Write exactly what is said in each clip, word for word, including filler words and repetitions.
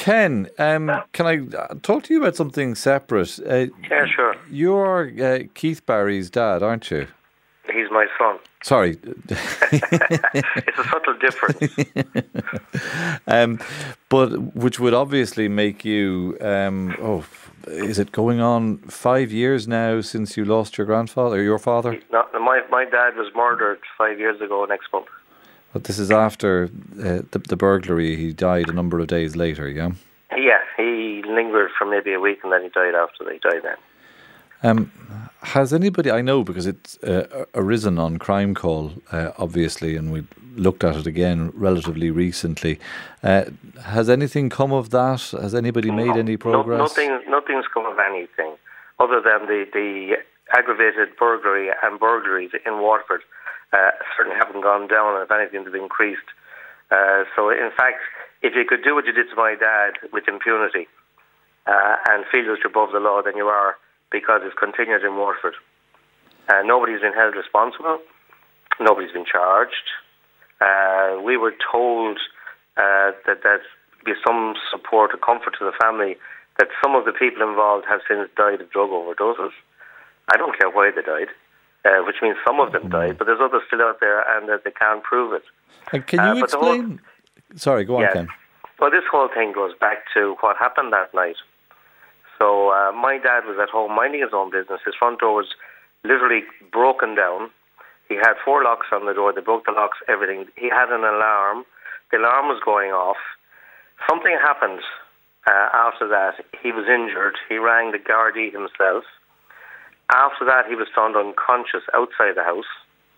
Ken, um, can I uh, talk to you about something separate? Uh, Yeah, sure. You're uh, Keith Barry's dad, aren't you? He's my son. Sorry. It's a subtle difference. um, but which would obviously make you, um, oh, is it going on five years now since you lost your grandfather, or your father? He's not, my, my dad was murdered five years ago next month. But this is after uh, the, the burglary. He died a number of days later, yeah? Yeah, he lingered for maybe a week and then he died after he died then. Um, has anybody, I know because it's uh, arisen on Crime Call, uh, obviously, and we looked at it again relatively recently. Uh, has anything come of that? Has anybody made no, any progress? No, nothing, nothing's come of anything other than the, the aggravated burglary and burglaries in Waterford uh, certainly haven't gone down, and if anything, they've increased. Uh, so, in fact, if you could do what you did to my dad with impunity uh, and feel that you're above the law, then you are, because it's continued in Waterford. Uh, nobody's been held responsible. Nobody's been charged. Uh, we were told uh, that there'd be some support or comfort to the family, that some of the people involved have since died of drug overdoses. I don't care why they died, uh, which means some of them mm. died, but there's others still out there and that they can't prove it. And can you uh, explain? Whole, Sorry, go on, yeah, Ken. Well, this whole thing goes back to what happened that night. So uh, my dad was at home minding his own business. His front door was literally broken down. He had four locks on the door. They broke the locks, everything. He had an alarm. The alarm was going off. Something happened uh, after that. He was injured. He rang the Gardaí himself. After that, he was found unconscious outside the house.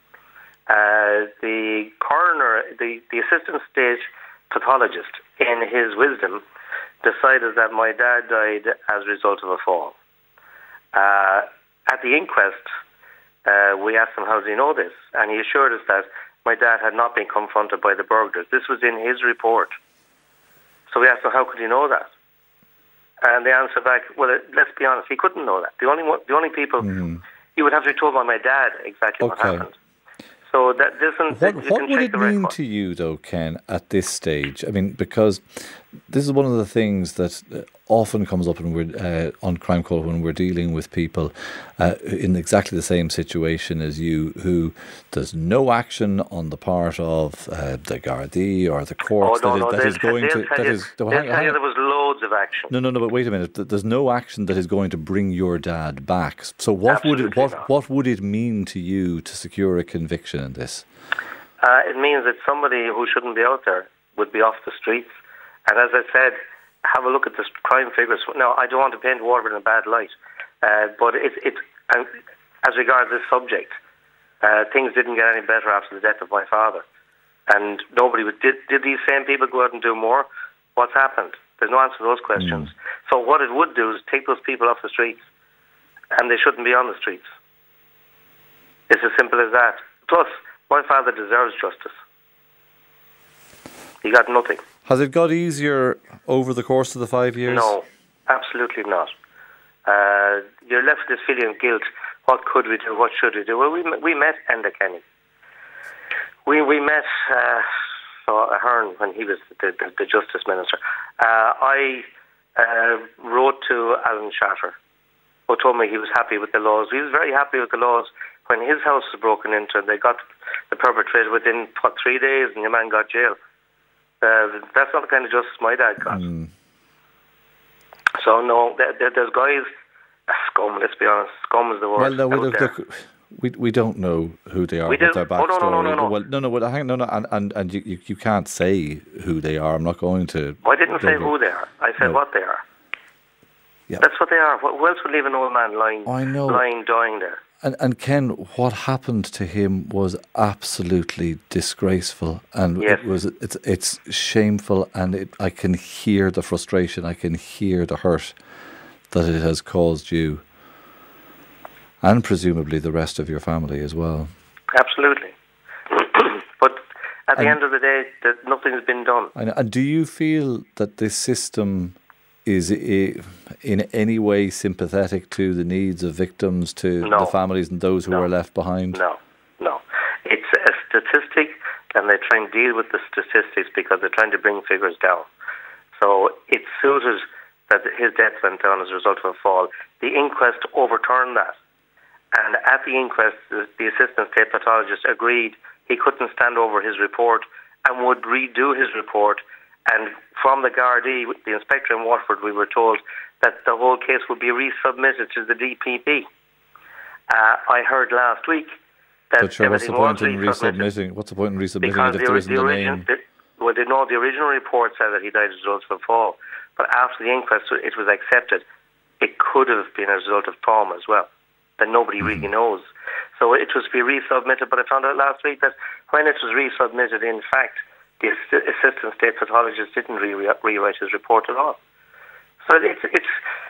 Uh, the coroner, the, the assistant state pathologist, in his wisdom, decided that my dad died as a result of a fall. Uh, at the inquest, uh, we asked him, how does he know this? And he assured us that my dad had not been confronted by the burglars. This was in his report. So we asked him, how could he know that? And the answer back, well, let's be honest, he couldn't know that. The only the only people, mm-hmm. you would have to be told by my dad exactly okay. what happened. So that doesn't. What, you what can would check it the mean record. to you, though, Ken, at this stage? I mean, because this is one of the things that often comes up when we're uh, on Crime Call when we're dealing with people uh, in exactly the same situation as you, who there's no action on the part of uh, the Gardaí or the courts oh, no, that, no, is, that is going to. That you, is, they'll hang, tell you there was loads of action. No, no, no. But wait a minute. There's no action that is going to bring your dad back. So what Absolutely would it what not. what would it mean to you to secure a conviction in this? Uh, it means that somebody who shouldn't be out there would be off the streets. And as I said, have a look at the crime figures. Now, I don't want to paint Waterford in a bad light, uh, but it, it, and as regards this subject, uh, things didn't get any better after the death of my father. And nobody would, did, did these same people go out and do more? What's happened? There's no answer to those questions. Mm. So what it would do is take those people off the streets, and they shouldn't be on the streets. It's as simple as that. Plus, my father deserves justice. He got nothing. Has it got easier over the course of the five years? No, absolutely not. Uh, you're left with this feeling of guilt. What could we do? What should we do? Well, we we met Enda Kenny. We we met uh, Ahern when he was the, the, the Justice Minister. Uh, I uh, wrote to Alan Shatter, who told me he was happy with the laws. He was very happy with the laws when his house was broken into, and they got the perpetrator within, what, three days, and the man got jail. Uh, that's not the kind of justice my dad got. Mm. So, no, there, there, there's guys, scum, let's be honest, scum is the word. Well, no, we, look, look, we, we don't know who they are, we what their backstory. Oh, no, no, no, no, no. Well, no, no, well, hang, no, no, and, and, and you, you, you can't say who they are. I'm not going to... I didn't say who they are. I said no. what they are. Yeah. That's what they are. Who else would leave an old man lying, I know. lying, dying there? And, and Ken, what happened to him was absolutely disgraceful, and yes. it was it's it's shameful, and it, I can hear the frustration, I can hear the hurt that it has caused you, and presumably the rest of your family as well. Absolutely, but at the and, end of the day, that nothing's been done. And, and do you feel that this system is in any way sympathetic to the needs of victims, to no. the families and those who no. are left behind? No, no. It's a statistic, and they try and deal with the statistics because they're trying to bring figures down. So it suited that his death went down as a result of a fall. The inquest overturned that. And at the inquest, the, the assistant state pathologist agreed he couldn't stand over his report and would redo his report. And from the Gardaí, the inspector in Waterford, we were told that the whole case would be resubmitted to the D P P. Uh, I heard last week that but sure, what's the point in resubmitting? What's the point in resubmitting because it if the, there isn't the a origin, name? The, well, they know the original report said that he died as a result of a fall, but after the inquest, it was accepted. It could have been a result of trauma as well, that nobody mm-hmm. really knows. So it was to be resubmitted, but I found out last week that when it was resubmitted, in fact, the assi- assistant state pathologist didn't re- rewrite his report at all. So it's it's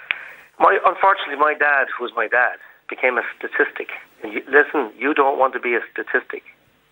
my unfortunately my dad, who was my dad, became a statistic. And you, listen, you don't want to be a statistic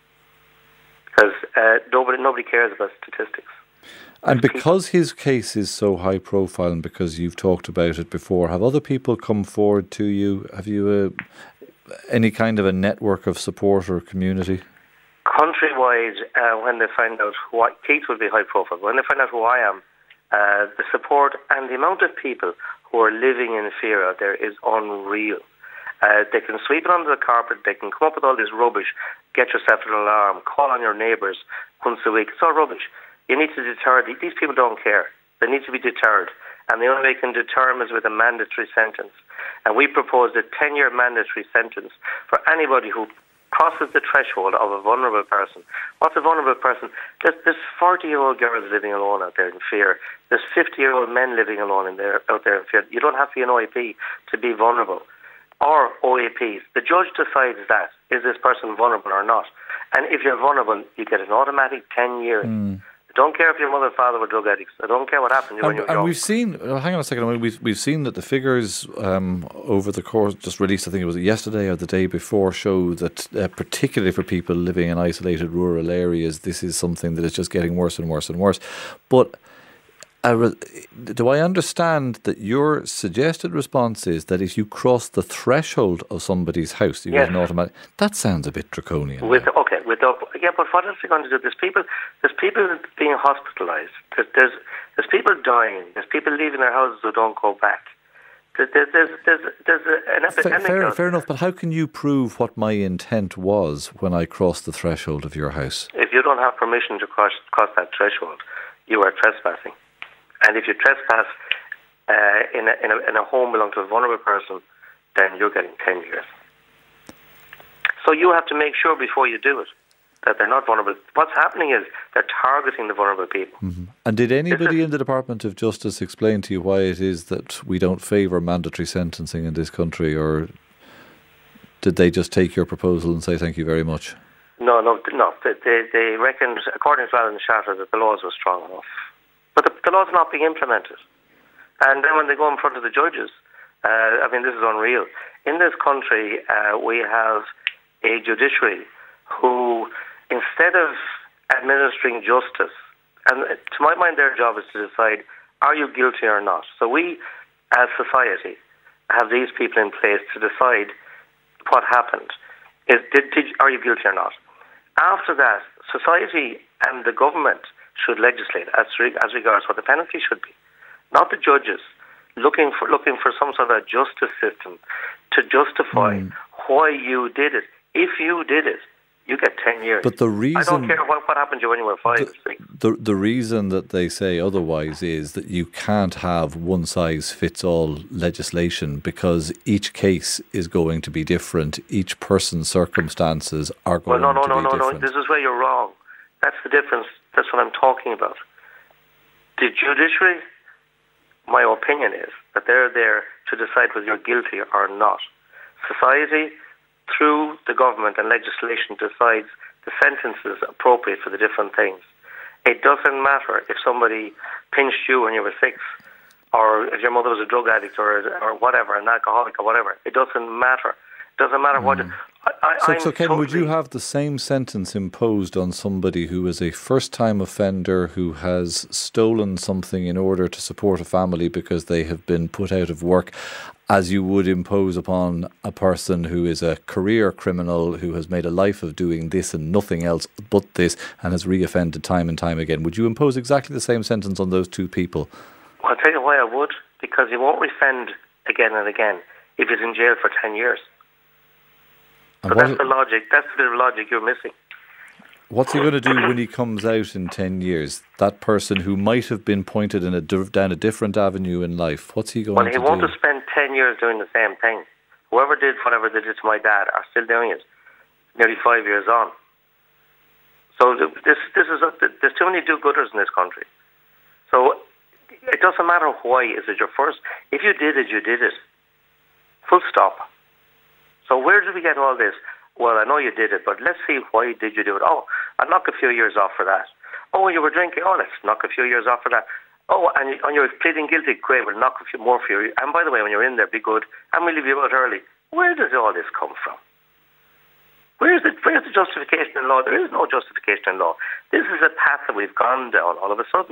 because uh, nobody nobody cares about statistics. And because his case is so high profile, and because you've talked about it before, have other people come forward to you? Have you a, any kind of a network of support or community? Countrywide, uh, when they find out who I, Keith will be high profile. When they find out who I am, uh, the support and the amount of people who are living in fear out there is unreal. Uh, they can sweep it under the carpet. They can come up with all this rubbish. Get yourself an alarm. Call on your neighbours once a week. It's all rubbish. You need to deter. These people don't care. They need to be deterred. And the only way you can deter them is with a mandatory sentence. And we proposed a ten-year mandatory sentence for anybody who crosses the threshold of a vulnerable person. What's a vulnerable person? There's, there's forty-year-old girls living alone out there in fear. There's fifty-year-old men living alone in there, out there in fear. You don't have to be an O A P to be vulnerable. Or O A Ps. The judge decides that. Is this person vulnerable or not? And if you're vulnerable, you get an automatic ten years. Mm. I don't care if your mother and father were drug addicts. I don't care what happened to you when you were young. And we've seen, oh, hang on a second, we've, we've seen that the figures um, over the course, just released, I think it was yesterday or the day before, show that uh, particularly for people living in isolated rural areas, this is something that is just getting worse and worse and worse. But uh, do I understand that your suggested response is that if you cross the threshold of somebody's house, you yes. get an automatic... That sounds a bit draconian. With, okay, with the, yeah, but what else are you going to do? There's people, there's people being hospitalised. There's, there's there's people dying. There's people leaving their houses who don't go back. There's there's there's, there's, there's an epidemic. Fair, fair, fair enough, but how can you prove what my intent was when I crossed the threshold of your house? If you don't have permission to cross cross that threshold, you are trespassing. And if you trespass uh, in, a, in, a, in a home belonging to a vulnerable person, then you're getting ten years. So you have to make sure before you do it that they're not vulnerable. What's happening is they're targeting the vulnerable people. Mm-hmm. And did anybody in the Department of Justice explain to you why it is that we don't favour mandatory sentencing in this country, or did they just take your proposal and say thank you very much? No, no, no. They, they reckoned, according to Alan Shatter, that the laws were strong enough. But the, the laws are not being implemented. And then when they go in front of the judges, uh, I mean, this is unreal. In this country, uh, we have a judiciary who, instead of administering justice, and to my mind their job is to decide, are you guilty or not? So we, as society, have these people in place to decide what happened. Is, did, did, are you guilty or not? After that, society and the government should legislate as, as regards what the penalty should be. Not the judges looking for looking for some sort of justice system to justify mm. why you did it. If you did it, you get ten years. But the reason... I don't care what, what happened to you when you were five, the, six. The, the reason that they say otherwise is that you can't have one-size-fits-all legislation because each case is going to be different. Each person's circumstances are going well, no, no, to no, be no, different. No, this is where you're wrong. That's the difference. That's what I'm talking about. The judiciary, my opinion is that they're there to decide whether you're guilty or not. Society, through the government and legislation, decides the sentences appropriate for the different things. It doesn't matter if somebody pinched you when you were six, or if your mother was a drug addict, or or whatever, an alcoholic or whatever. It doesn't matter. Doesn't matter what. Mm. I, I, so, I'm so Ken, totally, would you have the same sentence imposed on somebody who is a first-time offender who has stolen something in order to support a family because they have been put out of work, as you would impose upon a person who is a career criminal who has made a life of doing this and nothing else but this and has reoffended time and time again? Would you impose exactly the same sentence on those two people? Well, I'll tell you why I would. Because he won't reoffend again and again if he's in jail for ten years. So that's the logic. That's the logic you're missing. What's he going to do when he comes out in ten years? That person who might have been pointed in a down a different avenue in life. What's he going well, to do? Well, he won't have spent ten years doing the same thing. Whoever did whatever they did to my dad are still doing it, nearly five years on. So this this is a, there's too many do-gooders in this country. So it doesn't matter why. Is it your first? If you did it, you did it. Full stop. So where did we get all this? Well, I know you did it, but let's see, why did you do it? Oh, I'll knock a few years off for that. Oh, you were drinking. Oh, let's knock a few years off for that. Oh, and, you, and you're pleading guilty. Great, we'll knock a few more for you. And by the way, when you're in there, be good. And we'll leave you out early. Where does all this come from? Where's the, where's the justification in law? There is no justification in law. This is a path that we've gone down all of a sudden.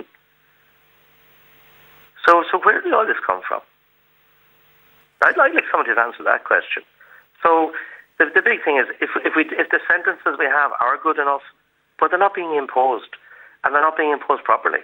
So, so where did all this come from? I'd like somebody to answer that question. So the, the big thing is, if if we if the sentences we have are good enough, but they're not being imposed, and they're not being imposed properly.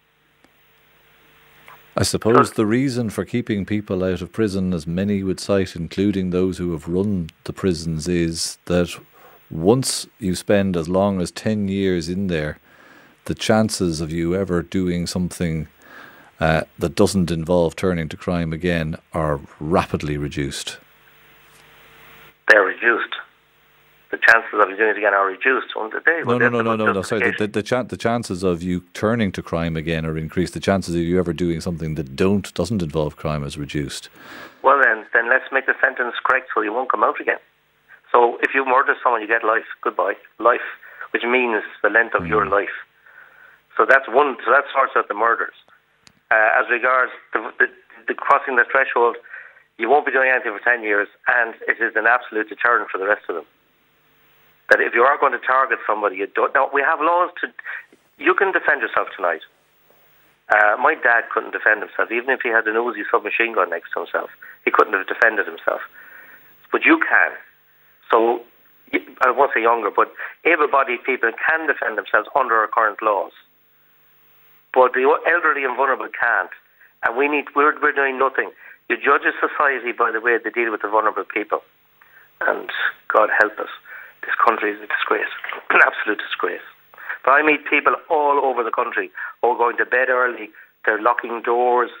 I suppose so, the reason for keeping people out of prison, as many would cite, including those who have run the prisons, is that once you spend as long as ten years in there, the chances of you ever doing something uh, that doesn't involve turning to crime again are rapidly reduced. They're reduced. The chances of you doing it again are reduced. On the day, no, no, no, no, no, no. Sorry, the the, the, chan- the chances of you turning to crime again are increased. The chances of you ever doing something that don't doesn't involve crime is reduced. Well, then, then let's make the sentence correct so you won't come out again. So if you murder someone, you get life. Goodbye, life, which means the length of mm. your life. So that's one. So that sorts out the murders. Uh, as regards the, the, the crossing the threshold, you won't be doing anything for ten years, and it is an absolute deterrent for the rest of them. That if you are going to target somebody, you don't. Now, we have laws to. You can defend yourself tonight. Uh, my dad couldn't defend himself, even if he had an Uzi submachine gun next to himself. He couldn't have defended himself. But you can. So, I won't say younger, but able-bodied people can defend themselves under our current laws. But the elderly and vulnerable can't. And we need. We're, we're doing nothing. You judge a society by the way they deal with the vulnerable people. And God help us. This country is a disgrace, an absolute disgrace. But I meet people all over the country who are going to bed early, they're locking doors.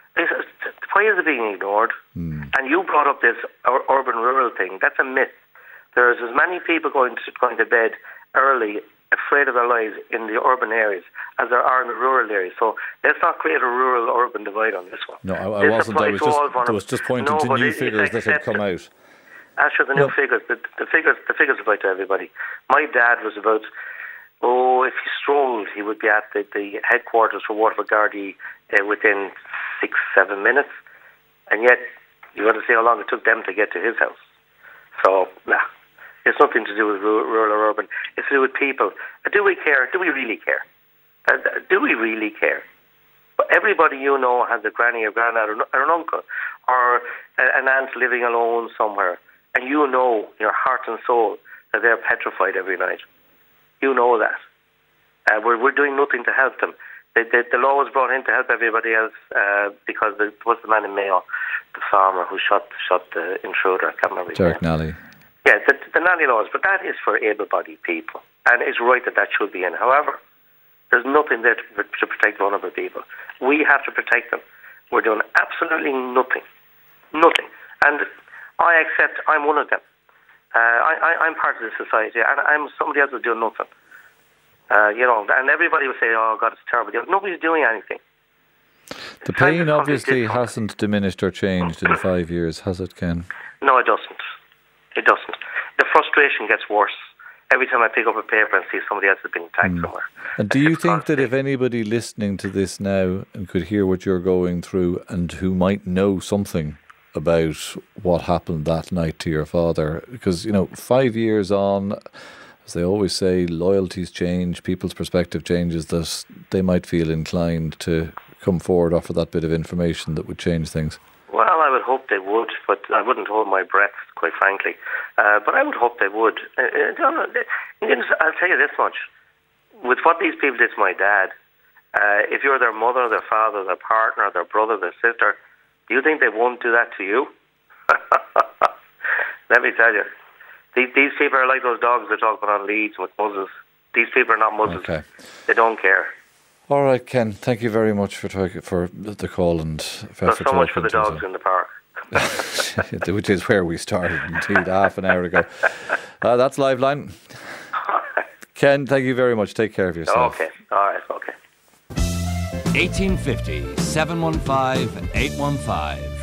Why is it being ignored? Mm. And you brought up this urban-rural thing. That's a myth. There's as many people going to, going to bed early, afraid of their lives in the urban areas as there are in the rural areas. So let's not create a rural-urban divide on this one. No, I, I wasn't. I was just, I was just pointing no, to new figures that had come out. As for the new no. figures, the, the figures, the figures apply to everybody. My dad was about, oh, if he strolled, he would be at the, the headquarters for Waterford Gardaí uh, within six, seven minutes, and yet you got to see how long it took them to get to his house. So, nah, it's nothing to do with rural or urban. It's to do with people. Do we care? Do we really care? Uh, do we really care? But everybody you know has a granny or granddad or, or an uncle or an aunt living alone somewhere. And you know, your heart and soul, that they're petrified every night. You know that. Uh, we're we're doing nothing to help them. The, the, the law was brought in to help everybody else uh, because there was the man in Mayo, the farmer who shot shot the intruder. I can't remember his Derek name. Nally. Yeah, the, the Nally laws, but that is for able-bodied people. And it's right that that should be in. However, there's nothing there to, to protect vulnerable people. We have to protect them. We're doing absolutely nothing. Nothing. And I accept I'm one of them. Uh, I, I, I'm part of the society, and I'm somebody else who's doing nothing. Uh, you know, and everybody will say, "Oh God, it's terrible." Nobody's doing anything. The pain obviously hasn't diminished or changed in five years, has it, Ken? No, it doesn't. It doesn't. The frustration gets worse every time I pick up a paper and see somebody else has been attacked mm. somewhere. And do you think that if anybody listening to this now and could hear what you're going through and who might know something about what happened that night to your father? Because, you know, five years on, as they always say, loyalties change, people's perspective changes, that they might feel inclined to come forward, offer that bit of information that would change things. Well, I would hope they would, but I wouldn't hold my breath, quite frankly. Uh, but I would hope they would. Uh, uh, I'll tell you this much. With what these people did to my dad, uh, if you're their mother, their father, their partner, their brother, their sister, do you think they won't do that to you? Let me tell you. These, these people are like those dogs that talk about on leads with muzzles. These people are not muzzles. Okay. They don't care. All right, Ken. Thank you very much for talk, for the call and for, There's for so much for the dogs in the park. Which is where we started, indeed, half an hour ago. Uh, that's Liveline. Ken, thank you very much. Take care of yourself. Okay. All right. Okay. eighteen fifty, seven one five, eight one five.